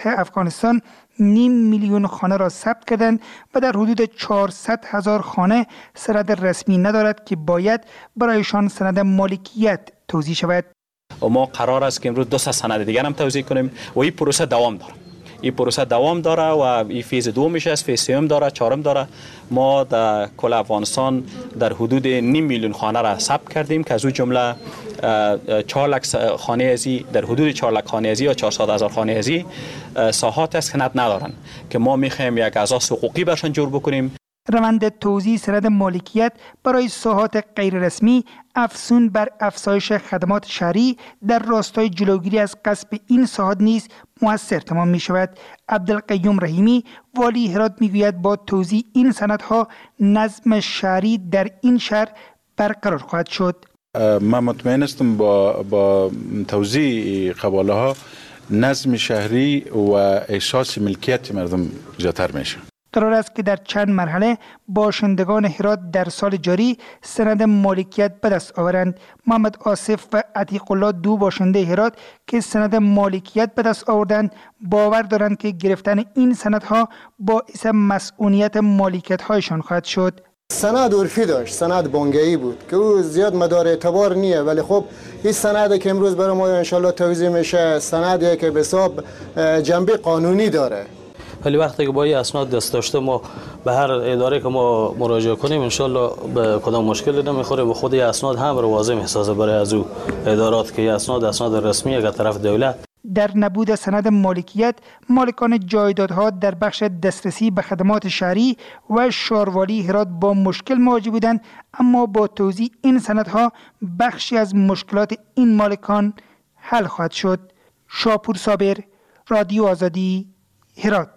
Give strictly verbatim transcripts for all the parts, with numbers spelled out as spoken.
سطح افغانستان نیم میلیون خانه را ثبت کردند و در حدود چهارصد هزار خانه سند رسمی ندارد که باید برایشان سند مالکیت توزیع شود. و ما قرار است که امروز دو تا سند دیگر هم توزیع کنیم و این پروسه دوام داره. این پروسه دوام داره و این فیز دومش است، فیز سوم داره، چهارم داره. ما در کل افغانستان در حدود نیم میلیون خانه را ثبت کردیم که از اون جمله چهار لک خانه ازی در حدود چهار لک خانه ازی یا چهارصد هزار خانه ازی ساحات است که سند ندارن که ما میخوایم یک اساس حقوقی برشان جور بکنیم. روند توزیع سند مالکیت برای ساحات غیررسمی افزون بر افزایش خدمات شهری در راستای جلوگیری از غصب این ساحات نیز مؤثر تمام می شود. عبدالقیوم رحیمی والی هرات می گوید با توزیع این سندها نظم شهری در این شهر برقرار خواهد شد. من مطمئن هستم با با توزیع قباله ها نظم شهری و احساس ملکیت مردم زیادتر میشه. قرار است که در چند مرحله باشندگان هرات در سال جاری سند مالکیت به دست آورند. محمد آصف و عتیق الله دو باشنده هرات که سند مالکیت به دست آوردند باور دارند که گرفتن این سندها باعث مسئولیت مالکیت هایشان خواهد شد. سند عرفی داشت، سند بانگی بود که او زیاد مدار اعتبار نیه، ولی خب این سند که امروز برای ما انشالله توزیع میشه سندیه که به حساب جنبه قانونی داره. ولی وقتی که با این اسناد دست داشته ما به هر اداره که ما مراجعه کنیم انشالله به کدام مشکلی نمیخوره و خود این اسناد هم رو واضح میسازه برای از او ادارات که این اسناد اسناد رسمی از طرف دولت. در نبود سند مالکیت مالکان جایدادها در بخش دسترسی به خدمات شهری و شاروالی هرات با مشکل مواجه بودند، اما با توزیع این سندها بخشی از مشکلات این مالکان حل خواهد شد. شاپور صابر، رادیو آزادی، هرات.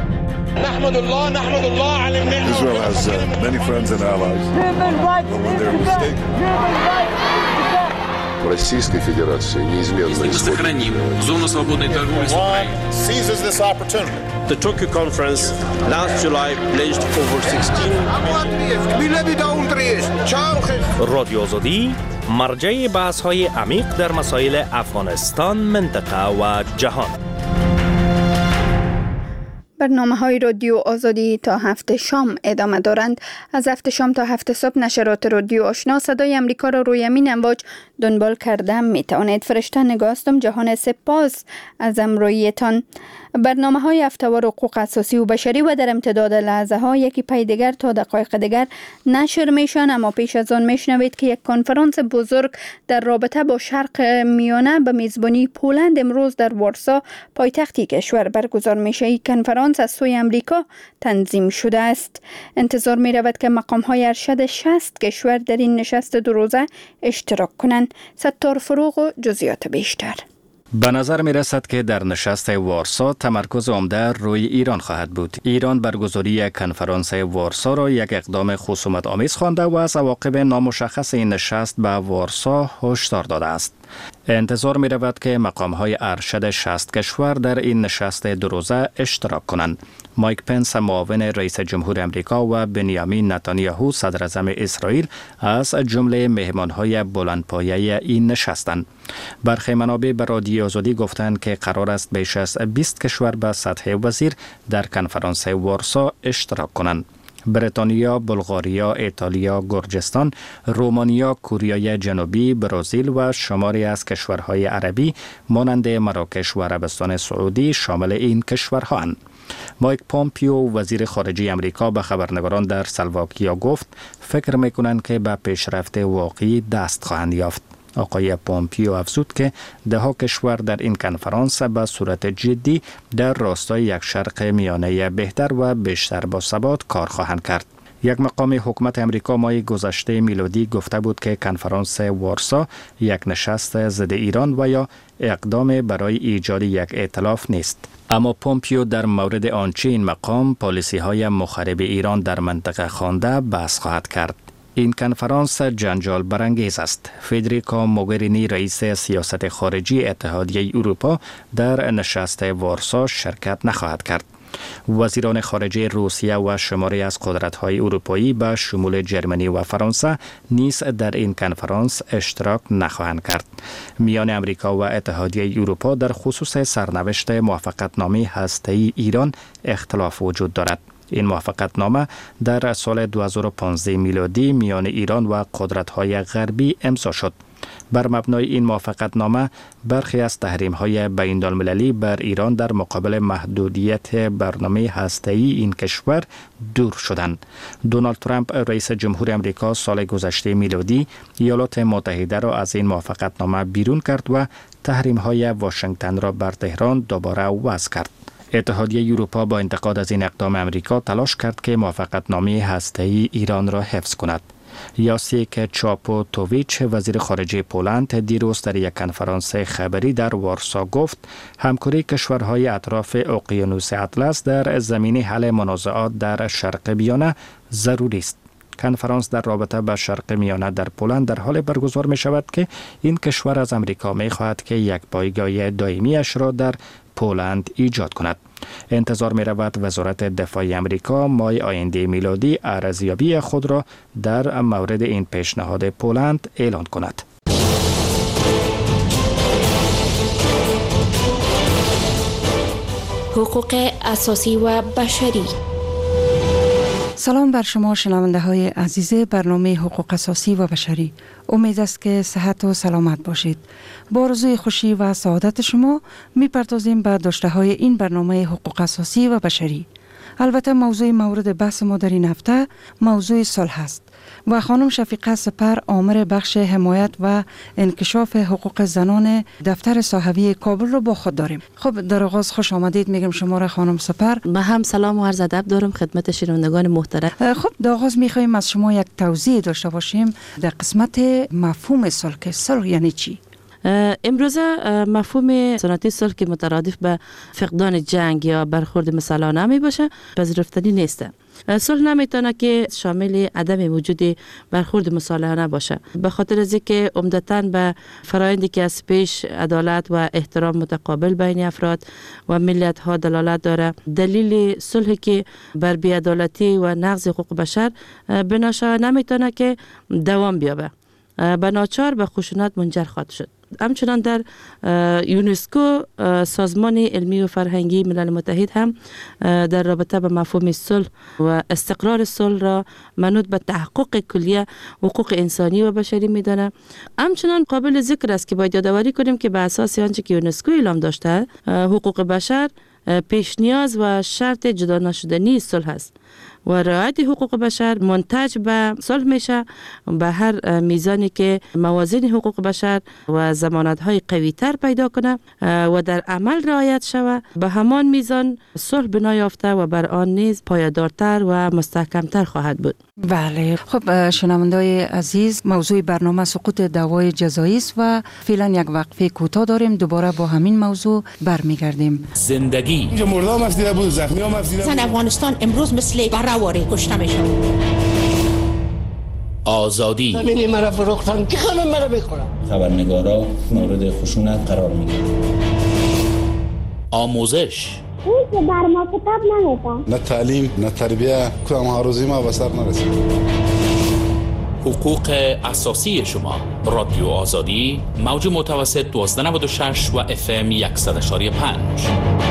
نحمد الله نحمد الله على النعمة. Israel has uh, many friends and allies. But when they're mistaken. Российской Федерации неизменно сохраним зону свободной торговли с Украиной. Seizes this opportunity. The Tokyo conference last July pledged over sixteen. رادیو آزادی مرجع بحث‌های عمیق در مسائل افغانستان، منطقه و جهان. برنامه‌های رادیو آزادی تا هفت شام ادامه دارند. از هفت شام تا هفت صبح نشرات رادیو آشنا صدای امریکا را روی امین امواج دنبال کرده می توانید. فرشته نگاهستم. جهان سپاس از امرویتان. برنامه های هفته‌وار حقوق اساسی و بشری و در امتداد لحظه ها یکی پی دیگر تا دقایق دیگر نشر میشن، اما پیش از آن میشنوید که یک کنفرانس بزرگ در رابطه با شرق میانه به میزبانی پولند امروز در وارسا پایتختی کشور برگزار میشه. این کنفرانس از سوی امریکا تنظیم شده است. انتظار می رود که مقام های ارشد شصت کشور در این نشست دو روزه اشتراک کنند. ستار فروغ و جزئیات بیشتر. به نظر می رسد که در نشست وارسا تمرکز عمده روی ایران خواهد بود. ایران برگزاری کنفرانس وارسا را یک اقدام خصومت آمیز خوانده و از عواقب نامشخص این نشست به وارسا هشدار داده است. انتظار می رود که مقام های ارشد شصت کشور در این نشست دو روزه اشتراک کنند. مایک پنس معاون رئیس جمهور امریکا و بنیامین نتانیاهو صدر اعظم اسرائیل از جمله مهمان های بلندپایه این نشستند. برخی منابع به رادیو آزادی گفتند که قرار است بیش از بیست کشور به سطح وزیر در کنفرانس وارسا اشتراک کنند. بریتانیا، بلغاریا، ایتالیا، گرجستان، رومانیا، کره جنوبی، برزیل و شماری از کشورهای عربی مانند مراکش و عربستان سعودی شامل این کشورهاند. مایک پومپیو وزیر خارجه امریکا به خبرنگاران در سلواکیا گفت فکر میکنند که به پیشرفت واقعی دست خواهند یافت. آقای پومپیو افزود که ده ها کشور در این کنفرانس به صورت جدی در راستای یک شرق میانه بهتر و بیشتر با ثبات کار خواهند کرد. یک مقام حکومت امریکا ماه گذشته میلادی گفته بود که کنفرانس وارسا یک نشست ضد ایران و یا اقدام برای ایجاد یک ائتلاف نیست. اما پومپیو در مورد آنچه این مقام پالیسی های مخرب ایران در منطقه خوانده بحث خواهد کرد. این کنفرانس جنجال برانگیز است. فدریکا موگرینی رئیس سیاست خارجی اتحادیه اروپا در نشست وارسا شرکت نخواهد کرد. وزیران خارجه روسیه و شماری از قدرت‌های اروپایی به شمول جرمنی و فرانسه نیز در این کنفرانس اشتراک نخواهند کرد. میان امریکا و اتحادیه اروپا در خصوص سرنوشت موافقتنامه هسته‌ای ایران اختلاف وجود دارد. این موافقتنامه در سال دو هزار و پانزده میلادی میان ایران و قدرت‌های غربی امضا شد. بر مبنای این موافقتنامه برخی از تحریم‌های بین‌المللی بر ایران در مقابل محدودیت برنامه هسته‌ای این کشور دور شدند. دونالد ترامپ رئیس جمهور آمریکا سال گذشته میلادی ایالات متحده را از این موافقتنامه بیرون کرد و تحریم‌های واشنگتن را بر تهران دوباره وضع کرد. اتحادیه اروپا با انتقاد از این اقدام آمریکا تلاش کرد که موافقتنامه هسته‌ای ایران را حفظ کند. یاسیک چاپوتوویچ وزیر خارجه پولند دیروز در یک کنفرانس خبری در وارسا گفت همکاری کشورهای اطراف اقیانوس اطلس در زمینه حل منازعات در شرق میانه ضروری است. کنفرانس در رابطه با شرق میانه در پولند در حال برگزار می شود که این کشور از امریکا می خواهد که یک پایگاه دائمی‌اش را در پولند ایجاد کند. انتظار می رود وزارت دفاع امریکا ماه آینده میلادی ارزیابی خود را در مورد این پیشنهاد پولند اعلان کند. حقوق اساسی و بشری. سلام بر شما شنونده های عزیز برنامه حقوق اساسی و بشری. امید است که صحت و سلامت باشید. با آرزوی خوشی و سعادت شما میپردازیم به داشته های این برنامه حقوق اساسی و بشری. البته موضوع مورد بحث ما در این هفته موضوع صلح است و خانم شفیقه سپر آمر بخش حمایت و انکشاف حقوق زنان دفتر صحوی کابل رو با خود داریم. خب در آغاز خوش آمدید میگم شما را خانم سپر. من هم سلام و عرض ادب دارم خدمت شنوندگان محترم. خب در آغاز میخوایم از شما یک توضیح داشته باشیم در قسمت مفهوم صلح که صلح یعنی چی؟ امروزه مفهوم سنتی صلح که مترادف به فقدان جنگ یا برخورد مسالانه می باشه پذیرفتنی نیست. صلح نمیتونه که شامل عدم وجود برخورد مسالانه باشه، به خاطر از اینکه عمدتاً به فرآیندی که از پیش عدالت و احترام متقابل بین افراد و ملت ها دلالت داره. دلیل صلح که بر بی‌عدالتی و نقض حقوق بشر بنا شود نمیتونه که دوام بیابه، به ناچار به خشونت منجر خواهد شد. همچنان در یونسکو سازمان علمی و فرهنگی ملل متحد هم در رابطه با مفهوم صلح و استقرار صلح را منوط به تحقق کلیه حقوق انسانی و بشری میدانه. همچنان قابل ذکر است که باید یادآوری کنیم که به اساس آنچه که یونسکو اعلام داشته حقوق بشر پیش نیاز و شرط جدا نشدنی صلح است و رعایت حقوق بشر منتج به صلح میشه به هر میزانی که موازین حقوق بشر و ضمانت‌های قوی‌تر پیدا کنه و در عمل رعایت شود، به همان میزان صلح بنا یافته و بر آن نیز پایدارتر و مستحکمتر خواهد بود. بله. خب شنونده‌های عزیز، موضوع برنامه سقوط دعوای جزایی است و فعلا یک وقفه کوتاه داریم، دوباره با همین موضوع برمیگردیم. زندگی اینجا مردم افزیده بود، زخمی هم افزیده بود. زن افغانستان امروز مثل برآواره کشته میشه. آزادی زمینی مرا فروختن که خانم مرا بخورم. خبرنگارا مورد خشونت قرار میگیرن. آموزش اون که بر ما کتاب نمیدن. نه تعلیم نه تربیه کدام هاروزی ما به سر نرسید. حقوق اساسی شما. رادیو آزادی موج متوسط دوازده نود و شش و اف ام صد و یک و پنج.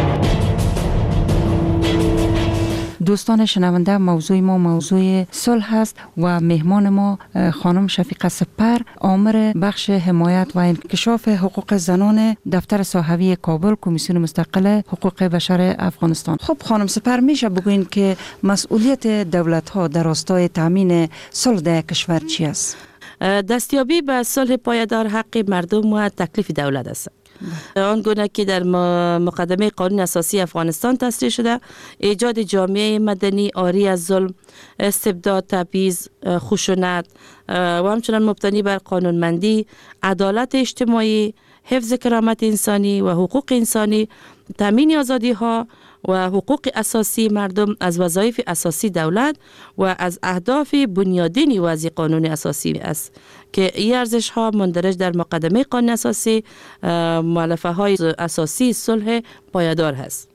دوستان شنونده، موضوع ما موضوع صلح است و مهمان ما خانم شفیقه سپر آمر بخش حمایت و انکشاف حقوق زنان دفتر صحوی کابل کمیسیون مستقل حقوق بشر افغانستان. خب خانم سپر، میشه بگوین که مسئولیت دولت ها در راستای تامین صلح در کشور چی است؟ دستیابی به صلح پایدار حق مردم و تکلیف دولت است. آنگونه که در مقدمه قانون اساسی افغانستان تصریح شده، ایجاد جامعه مدنی عاری از ظلم، استبداد، تبعیض، خشونت و همچنان مبتنی بر قانونمندی، عدالت اجتماعی، حفظ کرامت انسانی و حقوق انسانی، تامین آزادی ها و حقوق اساسی مردم از وظایف اساسی دولت و از اهداف بنیادین وضع قانون اساسی است که این ارزش ها مندرج در مقدمه قانون اساسی مؤلفه های اساسی صلح پایدار هست.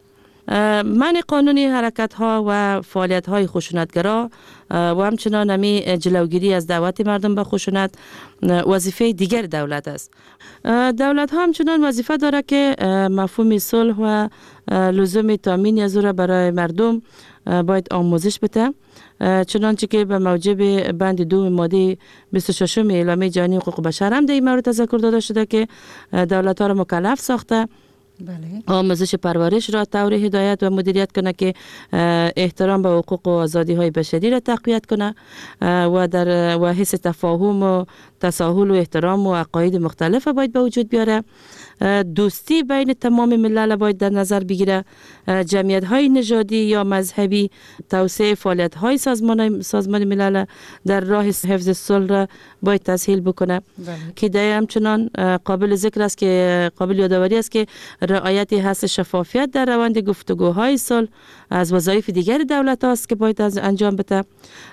منع قانونی حرکت ها و فعالیت های خشونتگرا و همچنان همی جلوگیری از دعوت مردم به خشونت وظیفه دیگر دولت است. دولت ها همچنان وظیفه داره که مفهوم صلح و لزوم تامین از او را برای مردم باید آموزش بده، چنانچه که به موجب بند دو ماده بیست و شش اعلامیه جهانی حقوق بشر هم در این مورد تذکر داده شده که دولت ها را مکلف ساخته بله. آموزش پرورش را طور هدایت و مدیریت کنه که احترام به حقوق و آزادی های بشری را تقویت کنه و در و حس تفاهم و تساهل و احترام و عقاید مختلف باید به وجود بیاره. دوستی بین تمام ملل باید در نظر بگیره. جمعیت های نژادی یا مذهبی توسعه فعالیت های سازمان سازمان ملل در راه حفظ صلح را باید تسهیل بکنه بله. که در همچنان قابل ذکر است که قابل یادآوری است که رعایت حس شفافیت در روند گفتگوهای صلح از وظایف دیگر دولت است که باید از انجام بده.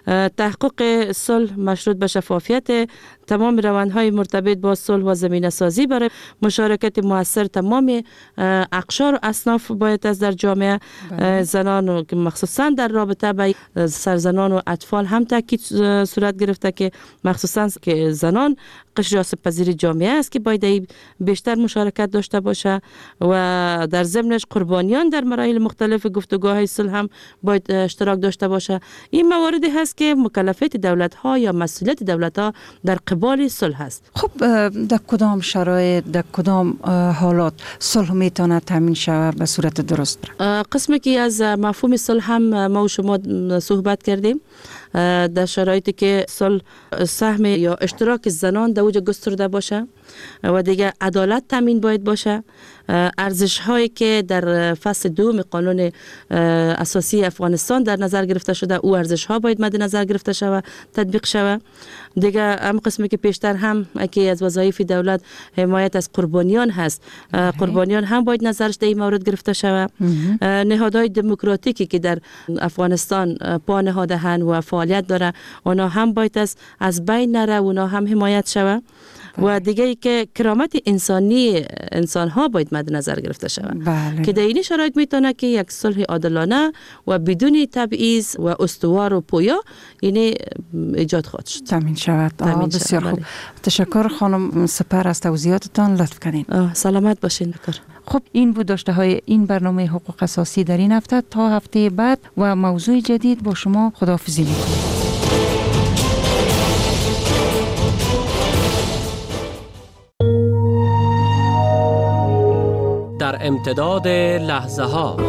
تحقق صلح مشروط به شفافیت تمام روندهای مرتبط با صلح و زمینه سازی برای مشارکت مؤثر تمام اقشار و اصناف باید از در جامعه بله. زنان و مخصوصا در رابطه با سرزنان و اطفال هم تاکید صورت گرفته که مخصوصا که زنان قشر آسیب‌پذیر جامعه است که باید بیشتر مشارکت داشته باشه و در ضمنش قربانیان در مراحل مختلف گفتگوهای صلح هم باید اشتراک داشته باشه. این مواردی هست که مکلفیت دولت ها یا مسئولیت دولت ها در قبال صلح است. خب در کدام شرایط در کدام حالات صلح میتونه تامین شود به صورت درست؟ قسمی که از مفهوم صلح هم ما و شما صحبت کردیم، در شرایطی که صلح سهم یا اشتراک زنان در اوج گسترده باشه و دیگه عدالت تامین باید باشه، ارزش هایی که در فصل دوم قانون اساسی افغانستان در نظر گرفته شده او ارزش ها باید مد نظر گرفته شود، تطبیق شود. دیگه هم قسمی که پیشتر هم که از وظایف دولت حمایت از قربانیان هست، قربانیان هم باید نظرش در این مورد گرفته شود. نهادهای دموکراتیکی که در افغانستان پا نهاده‌اند و فعالیت داره اونا هم باید از از بین نره، اونا هم حمایت شود. و دیگه ای که کرامت انسانی انسان ها باید مد نظر گرفته شود بله. که در این شرایط میتونه که یک صلح عادلانه و بدون تبعیض و استوار و پویا اینه ایجاد خواهد شد، تامین شود. بسیار خوب، تشکر خانم سپر از توضیحاتتان، لطف کنین. سلامت باشین بکر. خب این بود داشته های این برنامه حقوق اساسی در این هفته. تا هفته بعد و موضوع جدید با شما خداحافظی میکنم. در امتداد لحظه ها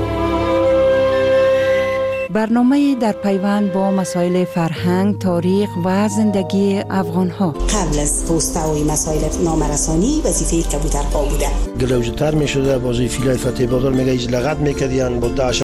برنامه در پیوند با مسائل فرهنگ، تاریخ و زندگی افغان ها. قبل از پست‌های مسائل نامرسانی وظیفه کبوترها بوده. گلوجتر می شده بازی فیلای فتح بادر میگه ایج لغت میکردین با داعش